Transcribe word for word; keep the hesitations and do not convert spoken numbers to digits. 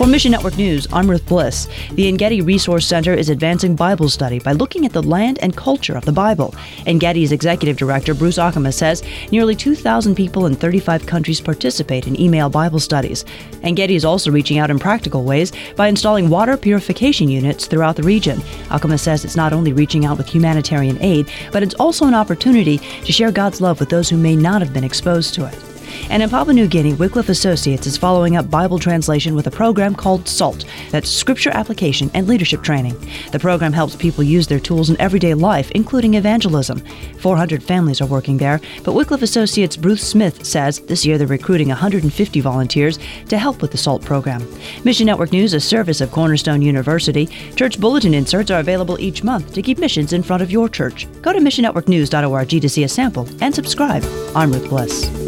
For Mission Network News, I'm Ruth Bliss. The Engedi Resource Center is advancing Bible study by looking at the land and culture of the Bible. Engedi's executive director, Bruce Akama, says nearly two thousand people in thirty-five countries participate in email Bible studies. Engedi is also reaching out in practical ways by installing water purification units throughout the region. Akama says it's not only reaching out with humanitarian aid, but it's also an opportunity to share God's love with those who may not have been exposed to it. And in Papua New Guinea, Wycliffe Associates is following up Bible translation with a program called SALT, that's Scripture Application and Leadership Training. The program helps people use their tools in everyday life, including evangelism. four hundred families are working there, but Wycliffe Associates' Bruce Smith says this year they're recruiting one hundred fifty volunteers to help with the SALT program. Mission Network News, a service of Cornerstone University. Church bulletin inserts are available each month to keep missions in front of your church. Go to mission network news dot org to see a sample and subscribe. I'm Ruth Bliss.